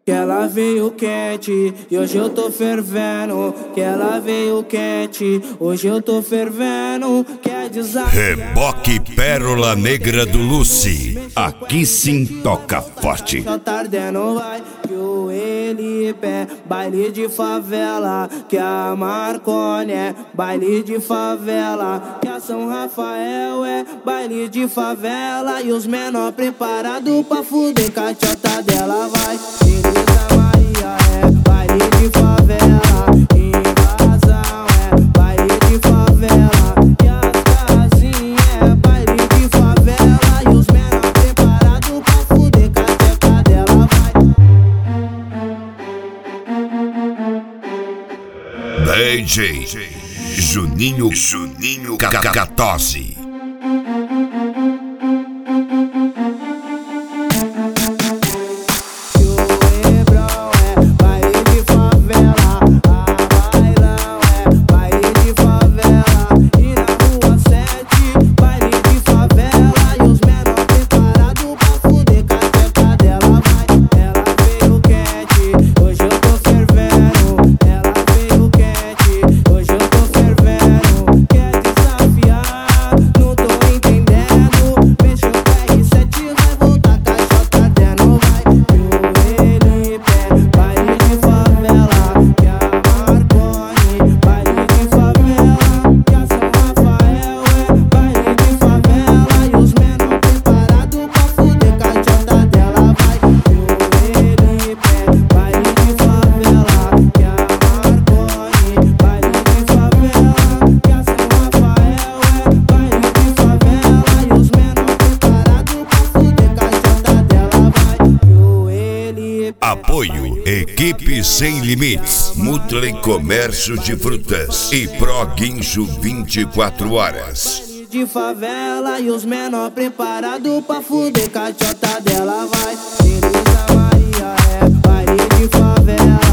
Que ela veio quente e hoje eu tô fervendo. Que ela veio quente, hoje eu tô fervendo. Quer desafiar? Reboque Pérola Negra do Lucy. Aqui sim toca forte. Tá tardendo, vai. Que o Elipe, baile de favela. Que a Marconi é baile de favela. Que a São Rafael é baile de favela. E os menor preparados pra fuder com a chota dela, vai. Maria é baile de favela, invasão é baile de favela, e as casinhas é baile de favela, e os menor preparados pra fuder com a teca dela, vai. DJ Juninho Cacatosi. Apoio Equipe Sem Limites, Multley Comércio de Frutas e Pro Guincho 24 horas. De favela e os menor preparados pra fuder com a chota dela, vai. Teresa Maria é baile de favela.